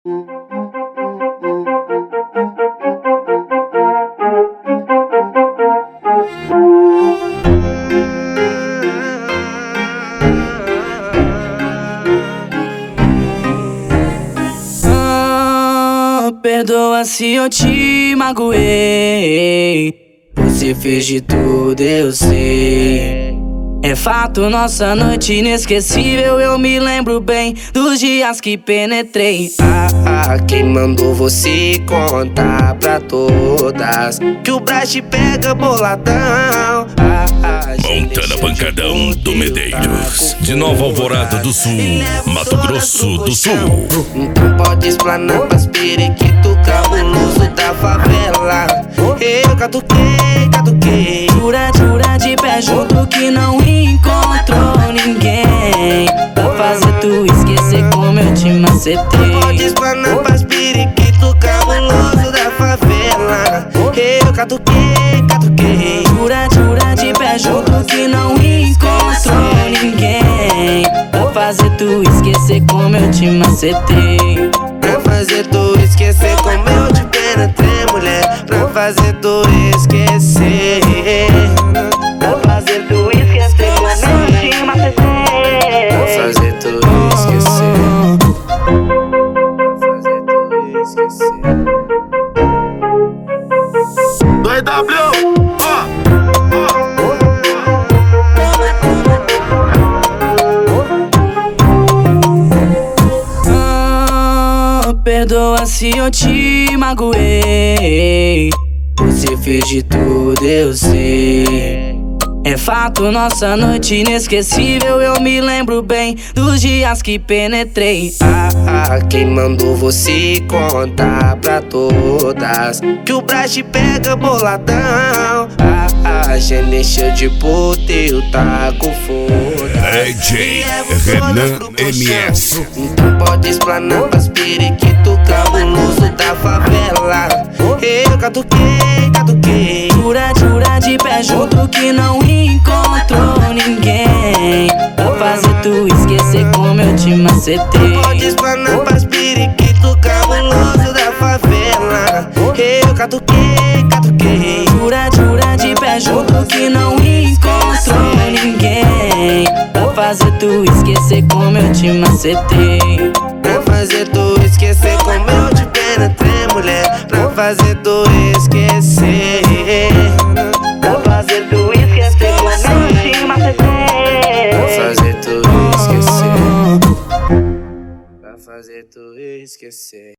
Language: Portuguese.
Perdoa se eu te magoei. Você fez de tudo, eu sei. É fato, nossa noite inesquecível. Eu me lembro bem dos dias que penetrei. Quem mandou você contar pra todas que o Brás te pega boladão? Montana Pancadão do Medeiros, de Nova Alvorada do Sul, Mato Grosso do Sul. Então pode explanar pras periquito cabuloso da favela. Eu catuquei. Jura de pé junto que não encontrou ninguém pra fazer tu esquecer como eu te macetei. Pode explanar pras periquito cabuloso da favela. Eu catuquei. Jura de pé junto que não encontrou ninguém pra fazer tu esquecer como eu te macetei. Pra fazer tu esquecer como eu te penetrei, mulher. Pra fazer tu esquecer. Pra fazer tu esquecer como eu te macetei. Pra fazer tu esquecer. Pra fazer tu esquecer. 2W, perdoa se eu te magoei. Você fez de tudo, eu sei. É fato, nossa noite inesquecível. Eu me lembro bem dos dias que penetrei. Quem mandou você contar pra todas que o Brás te pega boladão? Já encheu de puta e eu tá com foda. DJ Renan MS. Então pode explanar pras periquito cabuloso da favela. Eu catuquei. Jura de pé junto que não encontrou ninguém pra fazer tu esquecer como eu te macetei. Pode explanar pras periquito cabuloso da favela. Eu catuquei. Jura de pé junto que não encontrou ninguém pra fazer tu esquecer como eu te macetei. Pra fazer tu esquecer como eu te penetrei, mulher. Pra fazer tu esquecer. Pra fazer tu esquecer como eu te macetei. Pra fazer tu esquecer. Pra fazer tu esquecer.